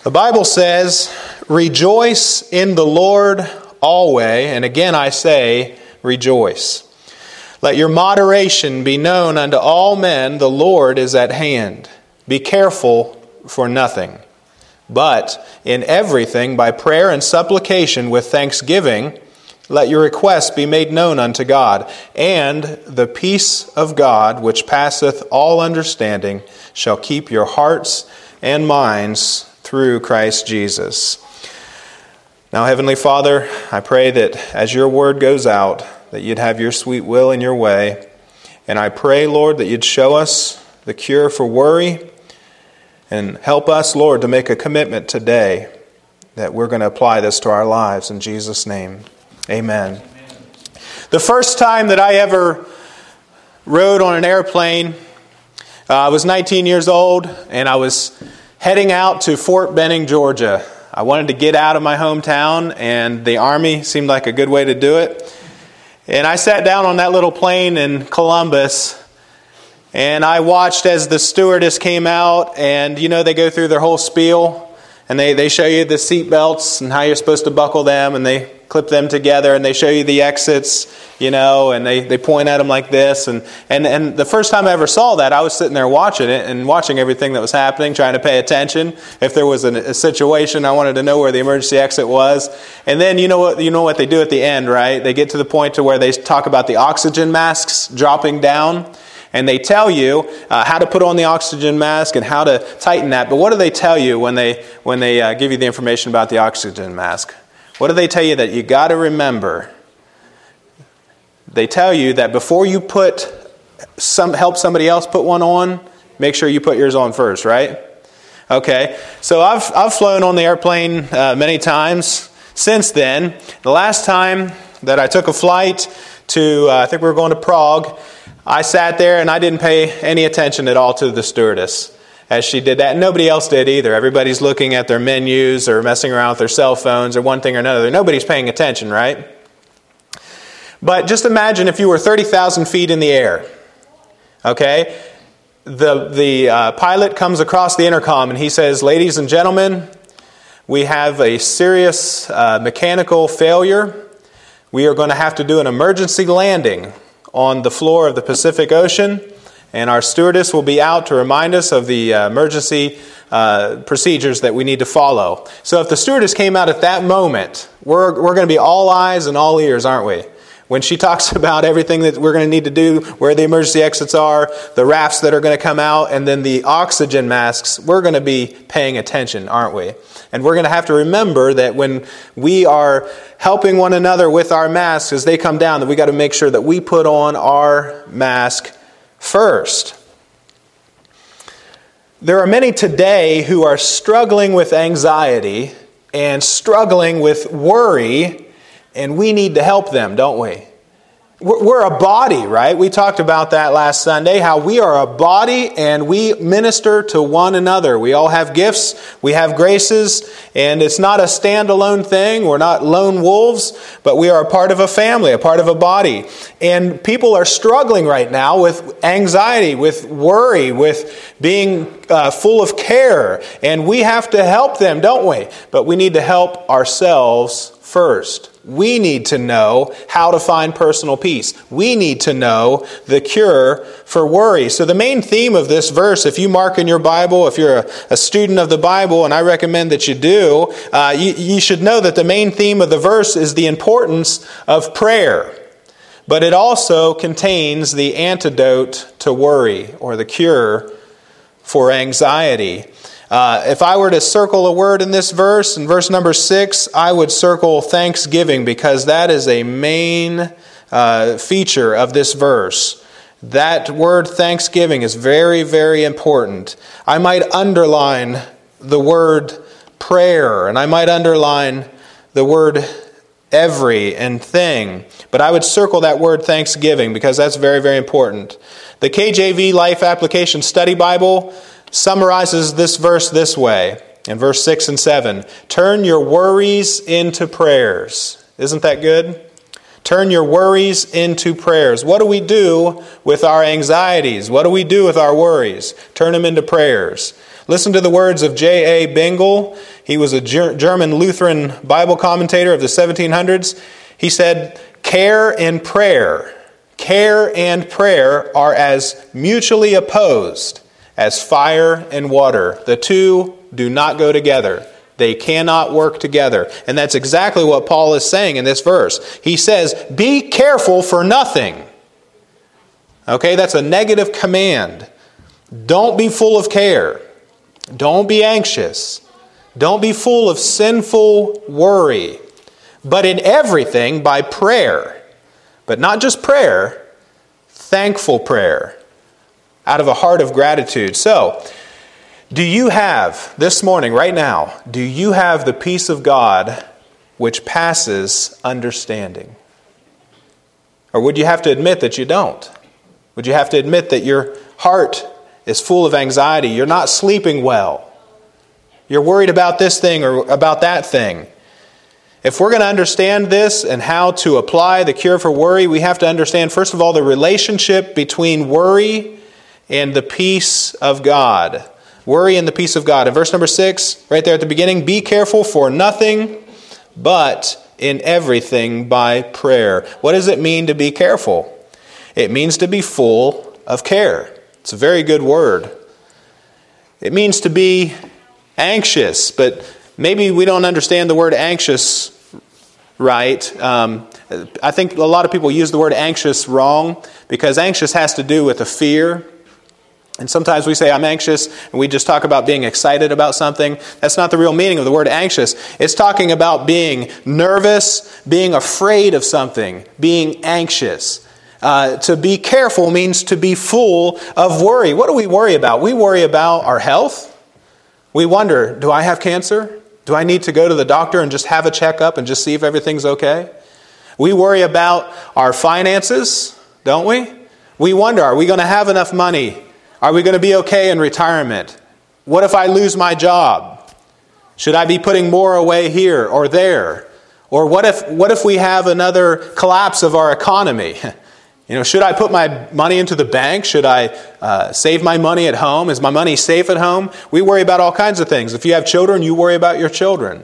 The Bible says, "Rejoice in the Lord always," and again I say, rejoice. "Let your moderation be known unto all men, the Lord is at hand. Be careful for nothing, but in everything by prayer and supplication with thanksgiving, let your requests be made known unto God, and the peace of God, which passeth all understanding, shall keep your hearts and minds through Christ Jesus." Now, Heavenly Father, I pray that as your word goes out, that you'd have your sweet will in your way. And I pray, Lord, that you'd show us the cure for worry and help us, Lord, to make a commitment today that we're going to apply this to our lives. In Jesus' name, amen. The first time that I ever rode on an airplane, I was 19 years old, and I was heading out to Fort Benning, Georgia. I wanted to get out of my hometown, and the Army seemed like a good way to do it. And I sat down on that little plane in Columbus, and I watched as the stewardess came out, and they go through their whole spiel, and they show you the seat belts and how you're supposed to buckle them, and they clip them together, and they show you the exits, and they point at them like this. And the first time I ever saw that, I was sitting there watching it and watching everything that was happening, trying to pay attention. If there was a situation, I wanted to know where the emergency exit was. And then you know what they do at the end, right? They get to the point to where they talk about the oxygen masks dropping down. And they tell you how to put on the oxygen mask and how to tighten that. But what do they tell you when they give you the information about the oxygen mask? What do they tell you that you got to remember? They tell you that before you help somebody else put one on, make sure you put yours on first, right? Okay. So I've flown on the airplane many times since then. The last time that I took a flight to, I think we were going to Prague, I sat there and I didn't pay any attention at all to the stewardess as she did that. And nobody else did either. Everybody's looking at their menus or messing around with their cell phones or one thing or another. Nobody's paying attention, right? But just imagine if you were 30,000 feet in the air. Okay? The pilot comes across the intercom and he says, "Ladies and gentlemen, we have a serious mechanical failure. We are going to have to do an emergency landing on the floor of the Pacific Ocean, and our stewardess will be out to remind us of the emergency procedures that we need to follow." So if the stewardess came out at that moment, we're going to be all eyes and all ears, aren't we? When she talks about everything that we're going to need to do, where the emergency exits are, the rafts that are going to come out, and then the oxygen masks, we're going to be paying attention, aren't we? And we're going to have to remember that when we are helping one another with our masks as they come down, that we got to make sure that we put on our mask first. There are many today who are struggling with anxiety and struggling with worry, and we need to help them, don't we? We're a body, right? We talked about that last Sunday, how we are a body and we minister to one another. We all have gifts, we have graces, and it's not a standalone thing. We're not lone wolves, but we are a part of a family, a part of a body. And people are struggling right now with anxiety, with worry, with being full of care. And we have to help them, don't we? But we need to help ourselves first. We need to know how to find personal peace. We need to know the cure for worry. So the main theme of this verse, if you mark in your Bible, if you're a student of the Bible, and I recommend that you do, you should know that the main theme of the verse is the importance of prayer. But it also contains the antidote to worry, or the cure for anxiety. If I were to circle a word in this verse, in verse number 6, I would circle thanksgiving, because that is a main feature of this verse. That word thanksgiving is very, very important. I might underline the word prayer, and I might underline the word every and thing, but I would circle that word thanksgiving, because that's very, very important. The KJV Life Application Study Bible summarizes this verse this way, in verse 6 and 7. Turn your worries into prayers. Isn't that good? Turn your worries into prayers. What do we do with our anxieties? What do we do with our worries? Turn them into prayers. Listen to the words of J.A. Bengel. He was a German Lutheran Bible commentator of the 1700s. He said, care and prayer are as mutually opposed as fire and water. The two do not go together. They cannot work together. And that's exactly what Paul is saying in this verse. He says, be careful for nothing. Okay, that's a negative command. Don't be full of care. Don't be anxious. Don't be full of sinful worry. But in everything, by prayer. But not just prayer, thankful prayer. Out of a heart of gratitude. So, do you have, this morning, right now, do you have the peace of God which passes understanding? Or would you have to admit that you don't? Would you have to admit that your heart is full of anxiety? You're not sleeping well. You're worried about this thing or about that thing. If we're going to understand this and how to apply the cure for worry, we have to understand, first of all, the relationship between worry and the peace of God. Worry and the peace of God. In verse number 6, right there at the beginning, be careful for nothing, but in everything by prayer. What does it mean to be careful? It means to be full of care. It's a very good word. It means to be anxious, but maybe we don't understand the word anxious right. I think a lot of people use the word anxious wrong, because anxious has to do with a fear. And sometimes we say, I'm anxious, and we just talk about being excited about something. That's not the real meaning of the word anxious. It's talking about being nervous, being afraid of something, being anxious. To be careful means to be full of worry. What do we worry about? We worry about our health. We wonder, do I have cancer? Do I need to go to the doctor and just have a checkup and just see if everything's okay? We worry about our finances, don't we? We wonder, are we going to have enough money? Are we going to be okay in retirement? What if I lose my job? Should I be putting more away here or there? Or what if we have another collapse of our economy? Should I put my money into the bank? Should I save my money at home? Is my money safe at home? We worry about all kinds of things. If you have children, you worry about your children.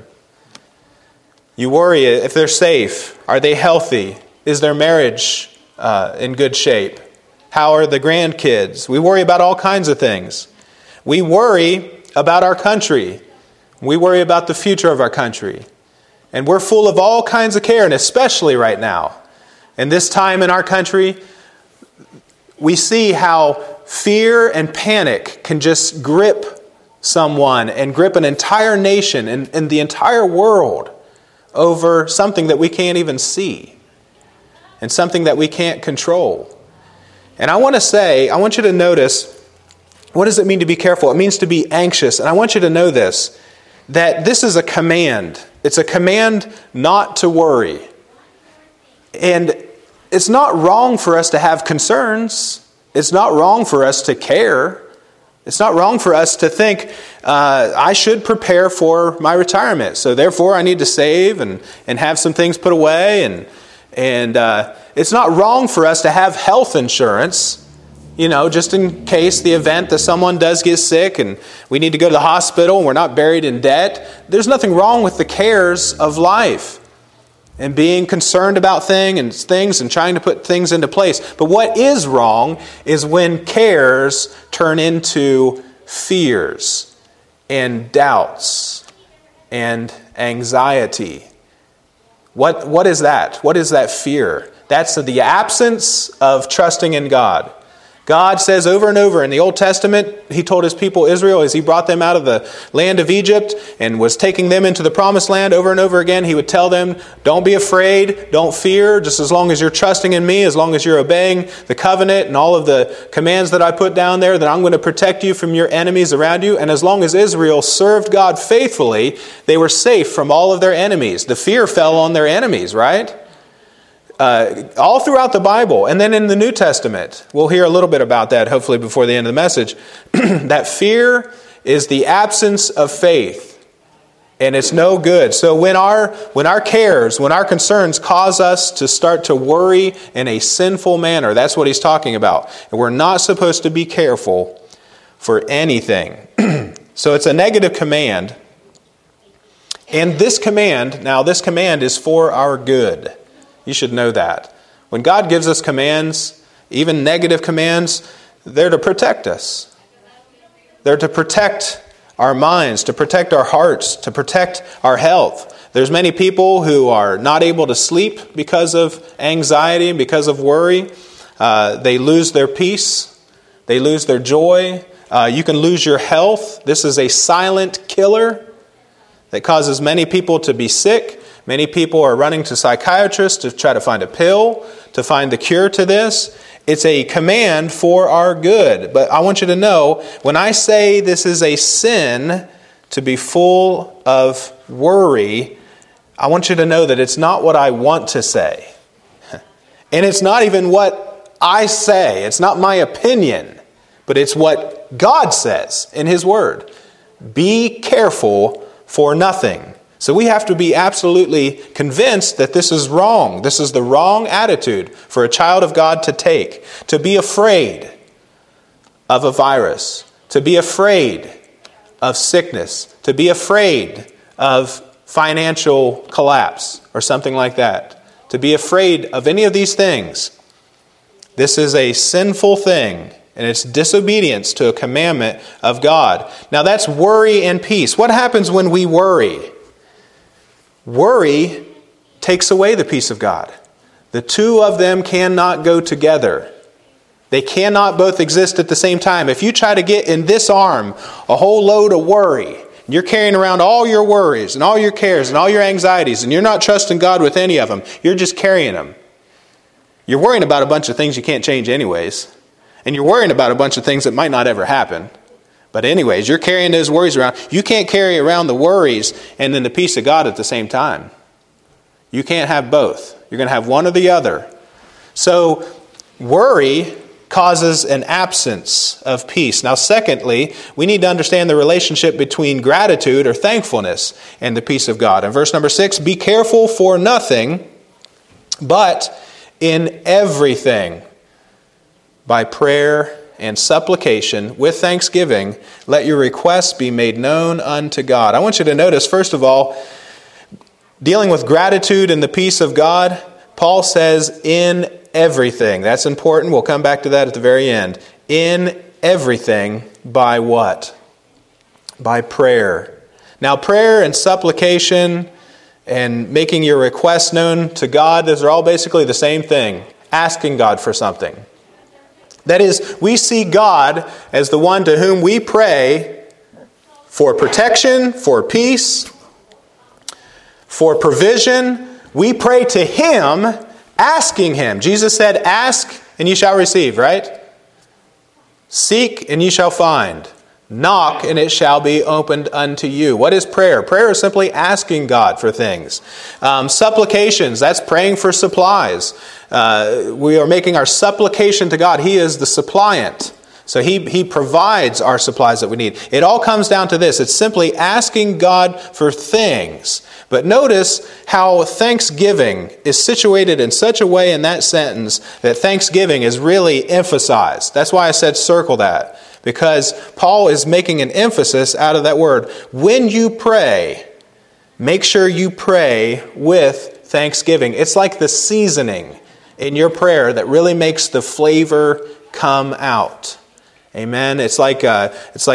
You worry if they're safe. Are they healthy? Is their marriage in good shape? How are the grandkids? We worry about all kinds of things. We worry about our country. We worry about the future of our country. And we're full of all kinds of care, and especially right now. In this time in our country, we see how fear and panic can just grip someone and grip an entire nation and the entire world over something that we can't even see and something that we can't control. And I want you to notice, what does it mean to be careful? It means to be anxious. And I want you to know this, that this is a command. It's a command not to worry. And it's not wrong for us to have concerns. It's not wrong for us to care. It's not wrong for us to think, I should prepare for my retirement. So therefore I need to save and have some things put away. And it's not wrong for us to have health insurance, just in case the event that someone does get sick and we need to go to the hospital and we're not buried in debt. There's nothing wrong with the cares of life and being concerned about things and trying to put things into place. But what is wrong is when cares turn into fears and doubts and anxiety. What is that? What is that fear? That's the absence of trusting in God. God says over and over in the Old Testament, He told His people Israel as He brought them out of the land of Egypt and was taking them into the promised land over and over again, He would tell them, don't be afraid, don't fear, just as long as you're trusting in me, as long as you're obeying the covenant and all of the commands that I put down there, that I'm going to protect you from your enemies around you. And as long as Israel served God faithfully, they were safe from all of their enemies. The fear fell on their enemies, right? All throughout the Bible. And then in the New Testament, we'll hear a little bit about that hopefully before the end of the message. That fear is the absence of faith. And it's no good. So when our cares, when our concerns cause us to start to worry in a sinful manner, that's what he's talking about. And we're not supposed to be careful for anything. So it's a negative command. And this command is for our good. You should know that. When God gives us commands, even negative commands, they're to protect us. They're to protect our minds, to protect our hearts, to protect our health. There's many people who are not able to sleep because of anxiety and because of worry. They lose their peace. They lose their joy. You can lose your health. This is a silent killer that causes many people to be sick. Many people are running to psychiatrists to try to find a pill, to find the cure to this. It's a command for our good. But I want you to know, when I say this is a sin to be full of worry, I want you to know that it's not what I want to say. And it's not even what I say. It's not my opinion. But it's what God says in His Word. Be careful for nothing. So we have to be absolutely convinced that this is wrong. This is the wrong attitude for a child of God to take. To be afraid of a virus. To be afraid of sickness. To be afraid of financial collapse or something like that. To be afraid of any of these things. This is a sinful thing. And it's disobedience to a commandment of God. Now that's worry and peace. What happens when we worry? Worry takes away the peace of God. The two of them cannot go together. They cannot both exist at the same time. If you try to get in this arm a whole load of worry, you're carrying around all your worries and all your cares and all your anxieties, and you're not trusting God with any of them, you're just carrying them. You're worrying about a bunch of things you can't change anyways. And you're worrying about a bunch of things that might not ever happen. But anyways, you're carrying those worries around. You can't carry around the worries and then the peace of God at the same time. You can't have both. You're going to have one or the other. So worry causes an absence of peace. Now, secondly, we need to understand the relationship between gratitude or thankfulness and the peace of God. In verse number 6, be careful for nothing, but in everything, by prayer and supplication, with thanksgiving, let your requests be made known unto God. I want you to notice, first of all, dealing with gratitude and the peace of God, Paul says, in everything. That's important. We'll come back to that at the very end. In everything, by what? By prayer. Now, prayer and supplication and making your requests known to God, those are all basically the same thing. Asking God for something. That is, we see God as the one to whom we pray for protection, for peace, for provision. We pray to Him, asking Him. Jesus said, ask and ye shall receive, right? Seek and ye shall find. Knock and it shall be opened unto you. What is prayer? Prayer is simply asking God for things. Supplications, that's praying for supplies. We are making our supplication to God. He is the suppliant. So He provides our supplies that we need. It all comes down to this. It's simply asking God for things. But notice how thanksgiving is situated in such a way in that sentence that thanksgiving is really emphasized. That's why I said circle that. Because Paul is making an emphasis out of that word. When you pray, make sure you pray with thanksgiving. It's like the seasoning in your prayer that really makes the flavor come out. Amen. It's like a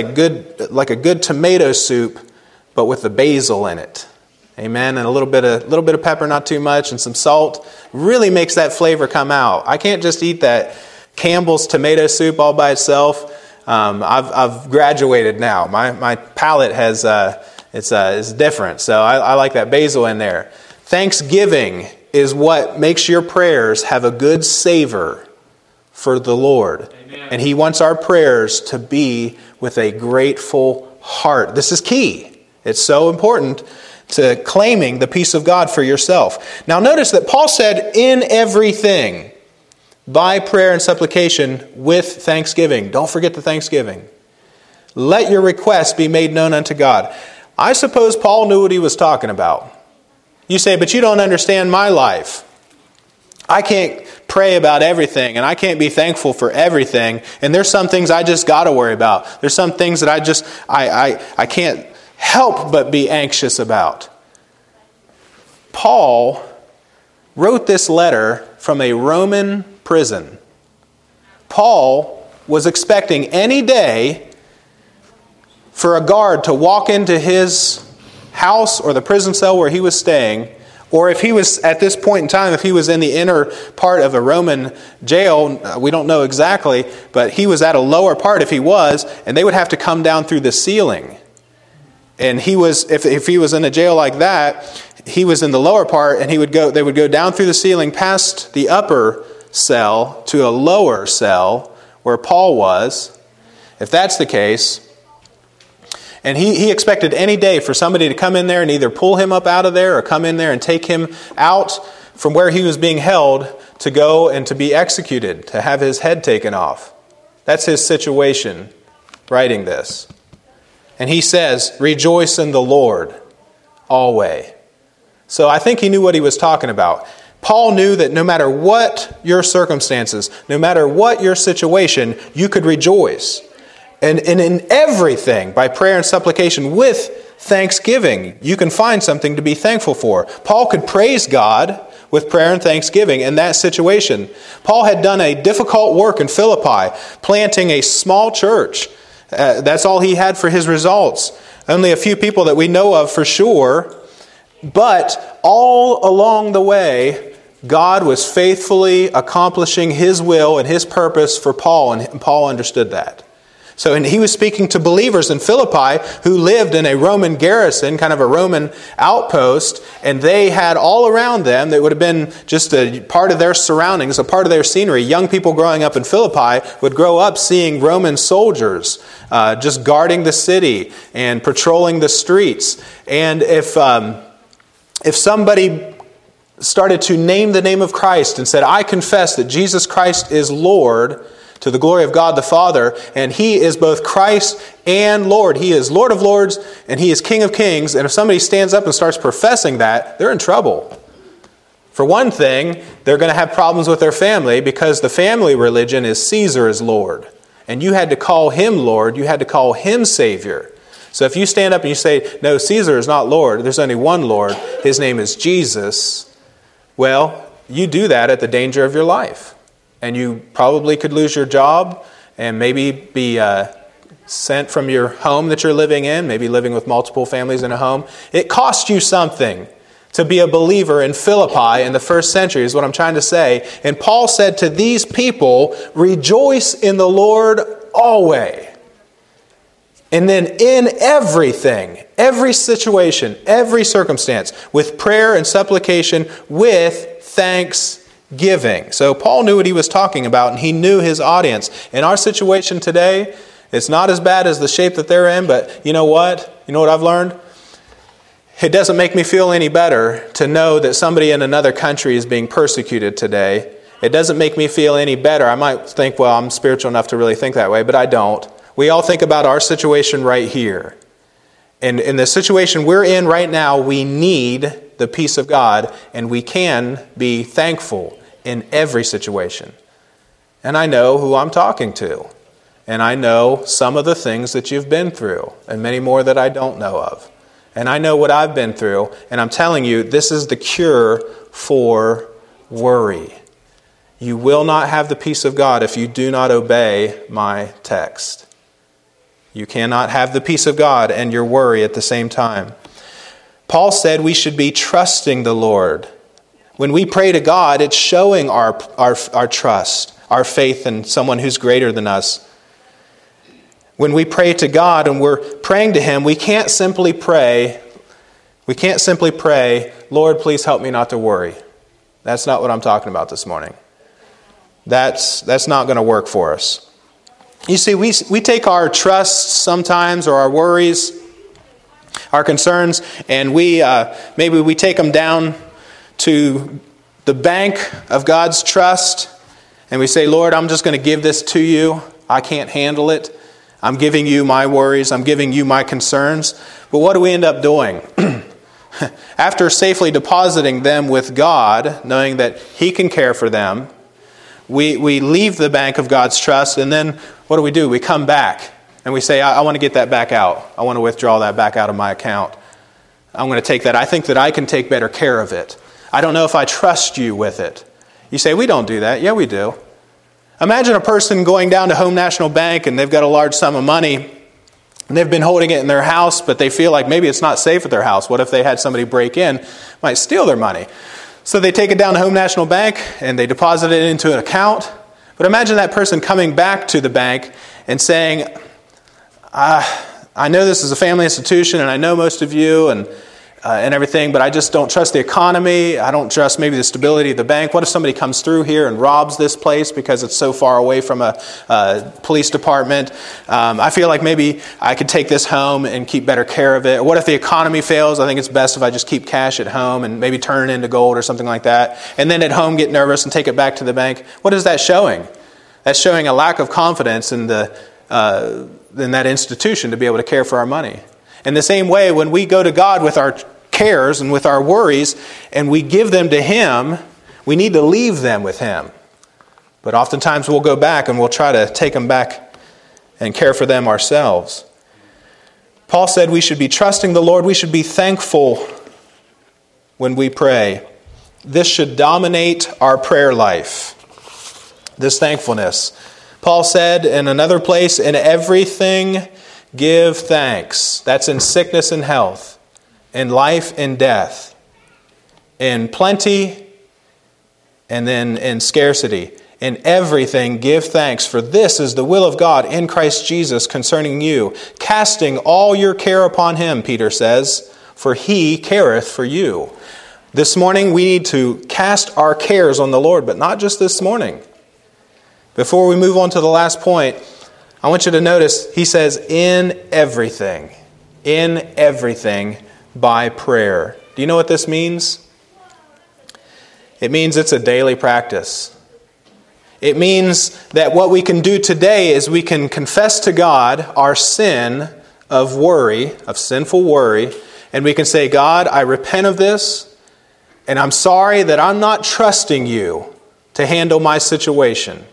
good tomato soup, but with the basil in it. Amen. And a little bit of pepper, not too much, and some salt really makes that flavor come out. I can't just eat that Campbell's tomato soup all by itself. I've graduated now. My palate has is different. So I like that basil in there. Thanksgiving is what makes your prayers have a good savor for the Lord. Amen. And He wants our prayers to be with a grateful heart. This is key. It's so important to claiming the peace of God for yourself. Now notice that Paul said, in everything, by prayer and supplication with thanksgiving. Don't forget the thanksgiving. Let your requests be made known unto God. I suppose Paul knew what he was talking about. You say, but you don't understand my life. I can't pray about everything, and I can't be thankful for everything. And there's some things I just got to worry about. There's some things that I can't help but be anxious about. Paul wrote this letter from a Roman prison. Paul was expecting any day for a guard to walk into his house or the prison cell where he was staying, or if he was, at this point in time, if he was in the inner part of a Roman jail, we don't know exactly, but he was at a lower part if he was, and they would have to come down through the ceiling. And he was, if he was in a jail like that, he was in the lower part, and they would go down through the ceiling past the upper cell to a lower cell where Paul was. If that's the case, and he expected any day for somebody to come in there and either pull him up out of there or come in there and take him out from where he was being held to go and to be executed, to have his head taken off. That's his situation, writing this. And he says, rejoice in the Lord always. So I think he knew what he was talking about. Paul knew that no matter what your circumstances, no matter what your situation, you could rejoice. And in everything, by prayer and supplication with thanksgiving, you can find something to be thankful for. Paul could praise God with prayer and thanksgiving in that situation. Paul had done a difficult work in Philippi, planting a small church. That's all he had for his results. Only a few people that we know of for sure. But all along the way, God was faithfully accomplishing His will and His purpose for Paul, and Paul understood that. So, and he was speaking to believers in Philippi who lived in a Roman garrison, kind of a Roman outpost, and they had all around them, that would have been just a part of their surroundings, a part of their scenery. Young people growing up in Philippi would grow up seeing Roman soldiers just guarding the city and patrolling the streets. And if somebody started to name the name of Christ and said, I confess that Jesus Christ is Lord, to the glory of God the Father, and He is both Christ and Lord. He is Lord of Lords, and He is King of Kings. And if somebody stands up and starts professing that, they're in trouble. For one thing, they're going to have problems with their family, because the family religion is Caesar is Lord. And you had to call Him Lord. You had to call Him Savior. So if you stand up and you say, no, Caesar is not Lord. There's only one Lord. His name is Jesus. Well, you do that at the danger of your life. And you probably could lose your job and maybe be sent from your home that you're living in, maybe living with multiple families in a home. It cost you something to be a believer in Philippi in the first century, is what I'm trying to say. And Paul said to these people, rejoice in the Lord always. And then in everything, every situation, every circumstance, with prayer and supplication, with thanksgiving. So Paul knew what he was talking about, and he knew his audience. In our situation today, it's not as bad as the shape that they're in, but you know what? You know what I've learned? It doesn't make me feel any better to know that somebody in another country is being persecuted today. It doesn't make me feel any better. I might think, well, I'm spiritual enough to really think that way, but I don't. We all think about our situation right here. And in the situation we're in right now, we need the peace of God, and we can be thankful in every situation. And I know who I'm talking to. And I know some of the things that you've been through, and many more that I don't know of. And I know what I've been through, and I'm telling you, this is the cure for worry. You will not have the peace of God if you do not obey my text. You cannot have the peace of God and your worry at the same time. Paul said we should be trusting the Lord. When we pray to God, it's showing our trust, our faith in someone who's greater than us. When we pray to God and we're praying to Him, we can't simply pray, Lord, please help me not to worry. That's not what I'm talking about this morning. That's not going to work for us. You see, we take our trusts sometimes, or our worries, our concerns, and maybe we take them down to the bank of God's trust, and we say, Lord, I'm just going to give this to you. I can't handle it. I'm giving you my worries. I'm giving you my concerns. But what do we end up doing? After safely depositing them with God, knowing that He can care for them, we leave the bank of God's trust, and then what do? We come back, and we say, I want to get that back out. I want to withdraw that back out of my account. I'm going to take that. I think that I can take better care of it. I don't know if I trust you with it. You say, we don't do that. Yeah, we do. Imagine a person going down to Home National Bank, and they've got a large sum of money, and they've been holding it in their house, but they feel like maybe it's not safe at their house. What if they had somebody break in, might steal their money? So they take it down to Home National Bank and they deposit it into an account. But imagine that person coming back to the bank and saying, I know this is a family institution and I know most of you and everything, but I just don't trust the economy. I don't trust maybe the stability of the bank. What if somebody comes through here and robs this place because it's so far away from a police department? I feel like maybe I could take this home and keep better care of it. What if the economy fails? I think it's best if I just keep cash at home and maybe turn it into gold or something like that. And then at home get nervous and take it back to the bank. What is that showing? That's showing a lack of confidence in that institution to be able to care for our money. In the same way, when we go to God with our cares and with our worries, and we give them to Him, we need to leave them with Him. But oftentimes we'll go back and we'll try to take them back and care for them ourselves. Paul said we should be trusting the Lord. We should be thankful when we pray. This should dominate our prayer life. This thankfulness. Paul said in another place, in everything give thanks. That's in sickness and health, in life and death, in plenty and then in scarcity. In everything give thanks, for this is the will of God in Christ Jesus concerning you. Casting all your care upon Him, Peter says, for He careth for you. This morning we need to cast our cares on the Lord, but not just this morning. Before we move on to the last point, I want you to notice, he says, in everything by prayer. Do you know what this means? It means it's a daily practice. It means that what we can do today is we can confess to God our sin of worry, of sinful worry, and we can say, God, I repent of this, and I'm sorry that I'm not trusting you to handle my situation.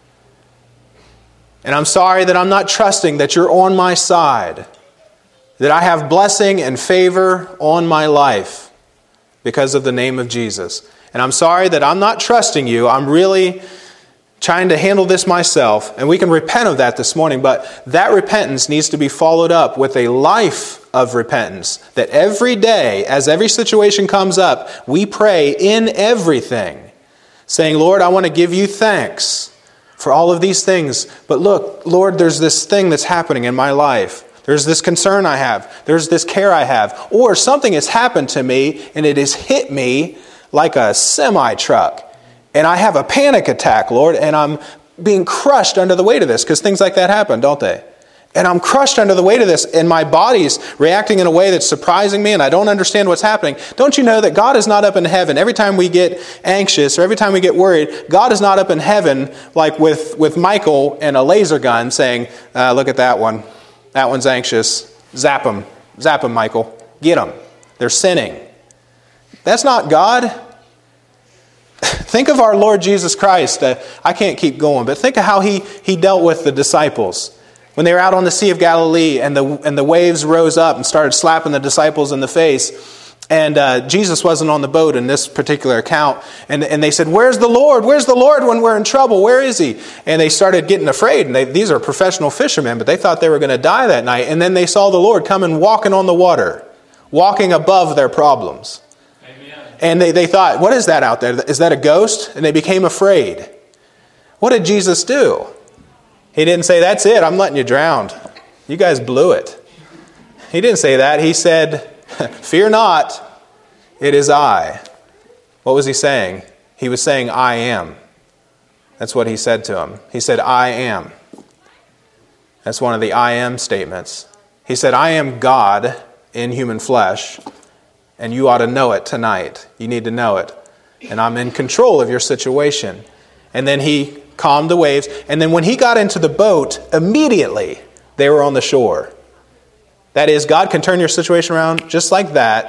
And I'm sorry that I'm not trusting that you're on my side, that I have blessing and favor on my life because of the name of Jesus. And I'm sorry that I'm not trusting you. I'm really trying to handle this myself. And we can repent of that this morning, but that repentance needs to be followed up with a life of repentance. That every day, as every situation comes up, we pray in everything, saying, Lord, I want to give you thanks for all of these things. But look, Lord, there's this thing that's happening in my life. There's this concern I have. There's this care I have. Or something has happened to me and it has hit me like a semi-truck. And I have a panic attack, Lord, and I'm being crushed under the weight of this, because things like that happen, don't they? And I'm crushed under the weight of this, and my body's reacting in a way that's surprising me, and I don't understand what's happening. Don't you know that God is not up in heaven? Every time we get anxious or every time we get worried, God is not up in heaven like with Michael and a laser gun saying, look at that one. That one's anxious. Zap him. Zap him, Michael. Get him. They're sinning. That's not God. Think of our Lord Jesus Christ. I can't keep going, but think of how he dealt with the disciples. When they were out on the Sea of Galilee and the waves rose up and started slapping the disciples in the face. And Jesus wasn't on the boat in this particular account. And they said, where's the Lord? Where's the Lord when we're in trouble? Where is He? And they started getting afraid. And these are professional fishermen, but they thought they were going to die that night. And then they saw the Lord coming walking on the water, walking above their problems. And they thought, what is that out there? Is that a ghost? And they became afraid. What did Jesus do? He didn't say, that's it, I'm letting you drown. You guys blew it. He didn't say that. He said, fear not, it is I. What was He saying? He was saying, I am. That's what He said to him. He said, I am. That's one of the I am statements. He said, I am God in human flesh. And you ought to know it tonight. You need to know it. And I'm in control of your situation. And then He calmed the waves. And then when He got into the boat, immediately they were on the shore. That is, God can turn your situation around just like that. Amen.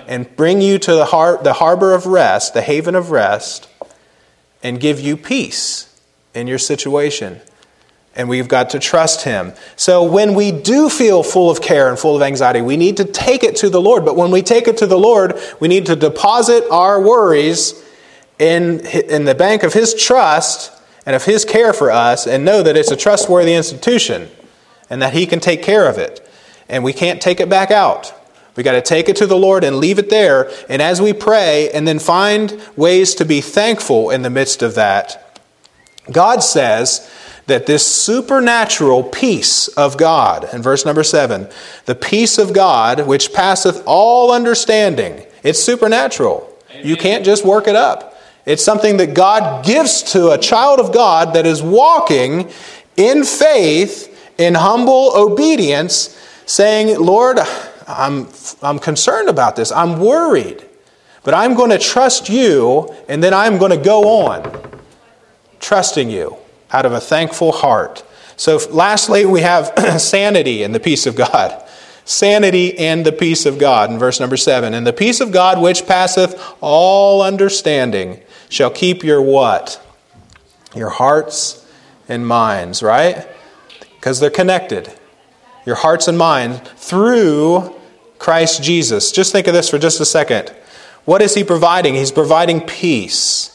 and bring you to the harbor of rest, the haven of rest, and give you peace in your situation. And we've got to trust Him. So when we do feel full of care and full of anxiety, we need to take it to the Lord. But when we take it to the Lord, we need to deposit our worries in the bank of His trust and of His care for us, and know that it's a trustworthy institution and that He can take care of it. And we can't take it back out. We got to take it to the Lord and leave it there. And as we pray and then find ways to be thankful in the midst of that, God says that this supernatural peace of God, in verse number 7, the peace of God which passeth all understanding, it's supernatural. Amen. You can't just work it up. It's something that God gives to a child of God that is walking in faith, in humble obedience, saying, Lord, I'm concerned about this. I'm worried. But I'm going to trust you, and then I'm going to go on trusting you out of a thankful heart. So lastly, we have sanity and the peace of God. Sanity and the peace of God in verse number 7. And the peace of God which passeth all understanding shall keep your what? Your hearts and minds, right? Because they're connected. Your hearts and minds through Christ Jesus. Just think of this for just a second. What is He providing? He's providing peace.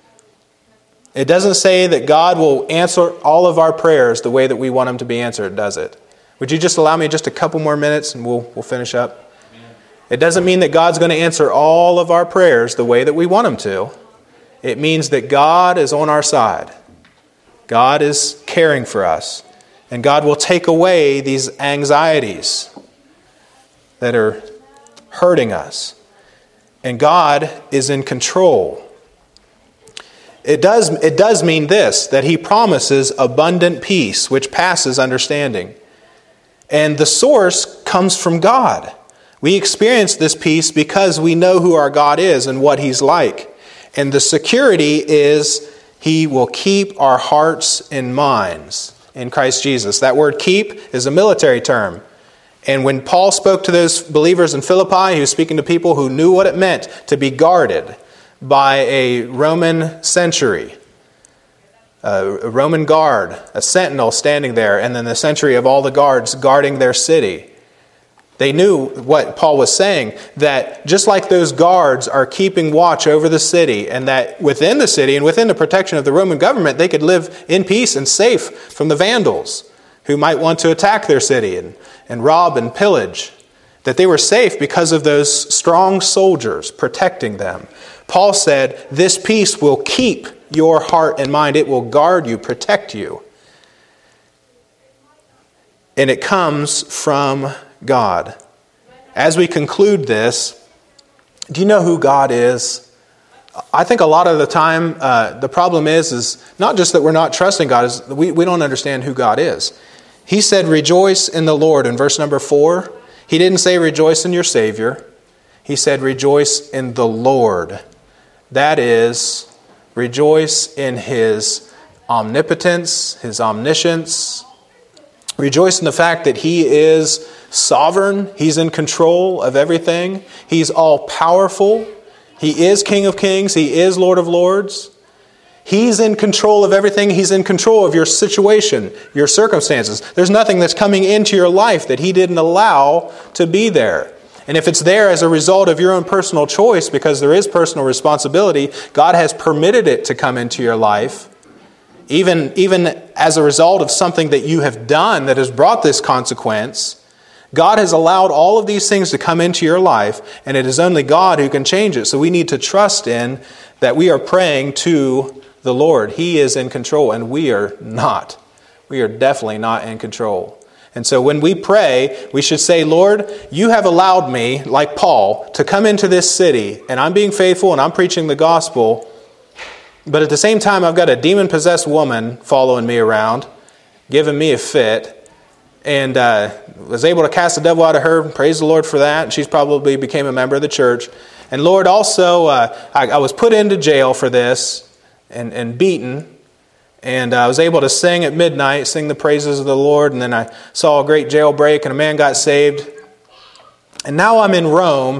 It doesn't say that God will answer all of our prayers the way that we want them to be answered, does it? Would you just allow me just a couple more minutes and we'll finish up? It doesn't mean that God's going to answer all of our prayers the way that we want Him to. It means that God is on our side. God is caring for us. And God will take away these anxieties that are hurting us. And God is in control. It does mean this, that He promises abundant peace, which passes understanding. And the source comes from God. We experience this peace because we know who our God is and what He's like. And the security is He will keep our hearts and minds in Christ Jesus. That word keep is a military term. And when Paul spoke to those believers in Philippi, he was speaking to people who knew what it meant to be guarded by a Roman sentry, a Roman guard, a sentinel standing there, and then the sentry of all the guards guarding their city. They knew what Paul was saying, that just like those guards are keeping watch over the city, and that within the city and within the protection of the Roman government, they could live in peace and safe from the Vandals who might want to attack their city and rob and pillage, that they were safe because of those strong soldiers protecting them. Paul said, this peace will keep your heart and mind. It will guard you, protect you. And it comes from God. As we conclude this, do you know who God is? I think a lot of the time the problem is not just that we're not trusting God, is we don't understand who God is. He said, rejoice in the Lord in verse number 4. He didn't say rejoice in your Savior. He said rejoice in the Lord. That is, rejoice in His omnipotence, His omniscience. Rejoice in the fact that He is sovereign. He's in control of everything. He's all-powerful. He is King of Kings. He is Lord of Lords. He's in control of everything. He's in control of your situation, your circumstances. There's nothing that's coming into your life that He didn't allow to be there. And if it's there as a result of your own personal choice, because there is personal responsibility, God has permitted it to come into your life, even as a result of something that you have done that has brought this consequence. God has allowed all of these things to come into your life, and it is only God who can change it. So we need to trust in that we are praying to the Lord. He is in control, and we are not. We are definitely not in control. And so when we pray, we should say, Lord, you have allowed me, like Paul, to come into this city, and I'm being faithful and I'm preaching the gospel, but at the same time I've got a demon-possessed woman following me around, giving me a fit, and was able to cast the devil out of her. Praise the Lord for that. She's probably became a member of the church. And Lord, also, I was put into jail for this and beaten. And I was able to sing at midnight, sing the praises of the Lord. And then I saw a great jailbreak and a man got saved. And now I'm in Rome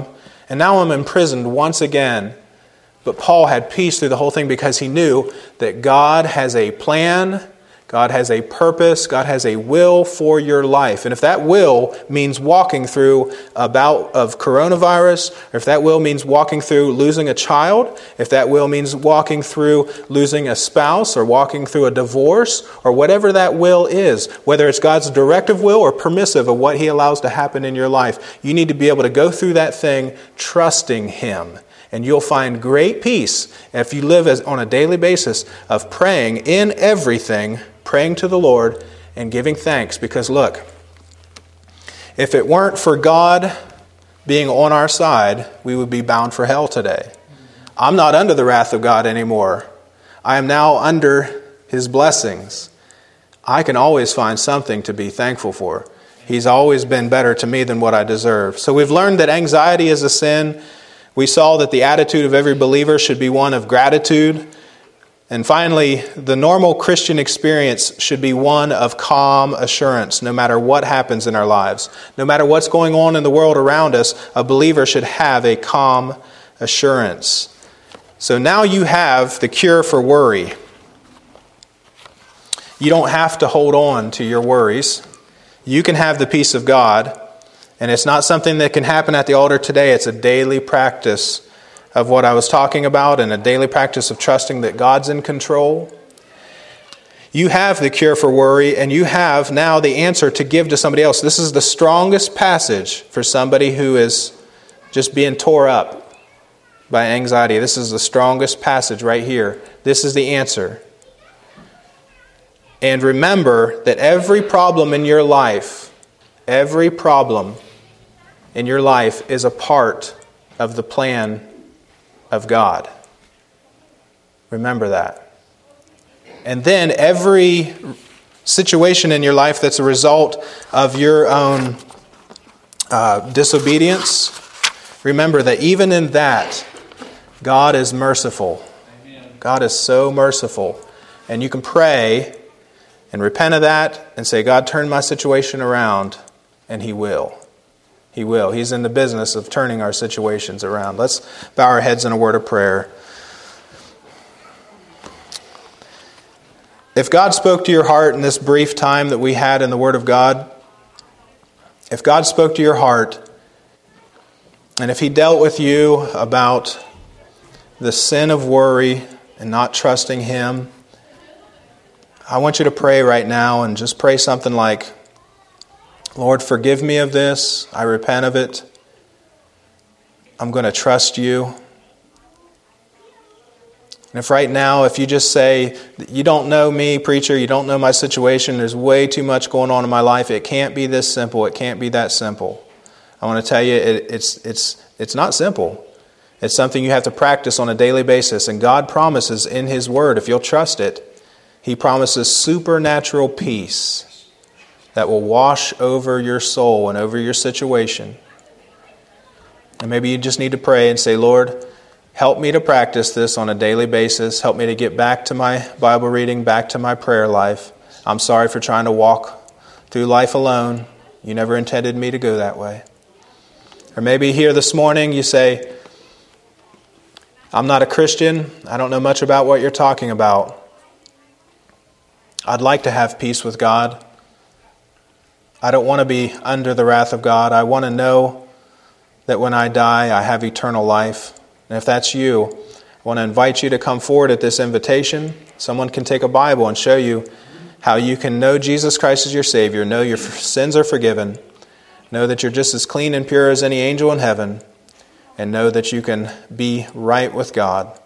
And now I'm imprisoned once again. But Paul had peace through the whole thing because he knew that God has a plan, God has a purpose, God has a will for your life. And if that will means walking through a bout of coronavirus, or if that will means walking through losing a child, if that will means walking through losing a spouse, or walking through a divorce, or whatever that will is, whether it's God's directive will or permissive of what He allows to happen in your life, you need to be able to go through that thing trusting Him. And you'll find great peace if you live on a daily basis of praying in everything, praying to the Lord and giving thanks. Because look, if it weren't for God being on our side, we would be bound for hell today. I'm not under the wrath of God anymore. I am now under His blessings. I can always find something to be thankful for. He's always been better to me than what I deserve. So we've learned that anxiety is a sin. We saw that the attitude of every believer should be one of gratitude. And finally, the normal Christian experience should be one of calm assurance, no matter what happens in our lives. No matter what's going on in the world around us, a believer should have a calm assurance. So now you have the cure for worry. You don't have to hold on to your worries. You can have the peace of God. And it's not something that can happen at the altar today. It's a daily practice of what I was talking about and a daily practice of trusting that God's in control. You have the cure for worry, and you have now the answer to give to somebody else. This is the strongest passage for somebody who is just being tore up by anxiety. This is the strongest passage right here. This is the answer. And remember that every problem in your life is a part of the plan of God. Remember that. And then every situation in your life that's a result of your own disobedience, remember that even in that, God is merciful. Amen. God is so merciful. And you can pray and repent of that and say, God, turn my situation around, and He will. He will. He's in the business of turning our situations around. Let's bow our heads in a word of prayer. If God spoke to your heart in this brief time that we had in the Word of God, if God spoke to your heart, and if He dealt with you about the sin of worry and not trusting Him, I want you to pray right now and just pray something like, Lord, forgive me of this. I repent of it. I'm going to trust You. And if right now, if you just say, you don't know me, preacher, you don't know my situation, there's way too much going on in my life, it can't be this simple, it can't be that simple. I want to tell you, it's not simple. It's something you have to practice on a daily basis. And God promises in His Word, if you'll trust it, He promises supernatural peace that will wash over your soul and over your situation. And maybe you just need to pray and say, Lord, help me to practice this on a daily basis. Help me to get back to my Bible reading, back to my prayer life. I'm sorry for trying to walk through life alone. You never intended me to go that way. Or maybe here this morning you say, I'm not a Christian. I don't know much about what you're talking about. I'd like to have peace with God. I don't want to be under the wrath of God. I want to know that when I die, I have eternal life. And if that's you, I want to invite you to come forward at this invitation. Someone can take a Bible and show you how you can know Jesus Christ as your Savior, know your sins are forgiven, know that you're just as clean and pure as any angel in heaven, and know that you can be right with God.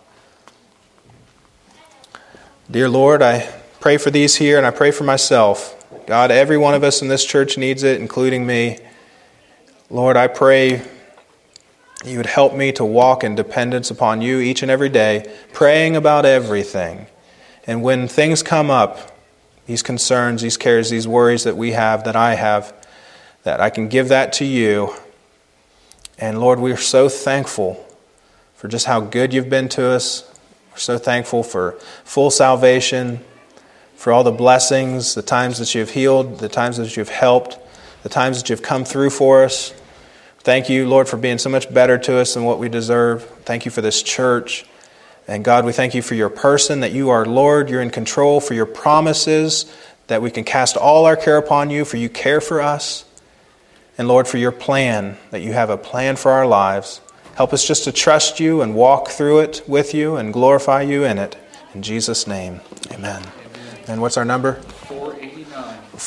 Dear Lord, I pray for these here and I pray for myself. God, every one of us in this church needs it, including me. Lord, I pray You would help me to walk in dependence upon You each and every day, praying about everything. And when things come up, these concerns, these cares, these worries that we have, that I have, that I can give that to You. And Lord, we are so thankful for just how good You've been to us. We're so thankful for full salvation, for all the blessings, the times that You've healed, the times that You've helped, the times that You've come through for us. Thank you, Lord, for being so much better to us than what we deserve. Thank you for this church. And God, we thank you for your person, that you are Lord, you're in control, for your promises, that we can cast all our care upon you, for you care for us. And Lord, for your plan, that you have a plan for our lives. Help us just to trust you and walk through it with you and glorify you in it. In Jesus' name, amen. And what's our number?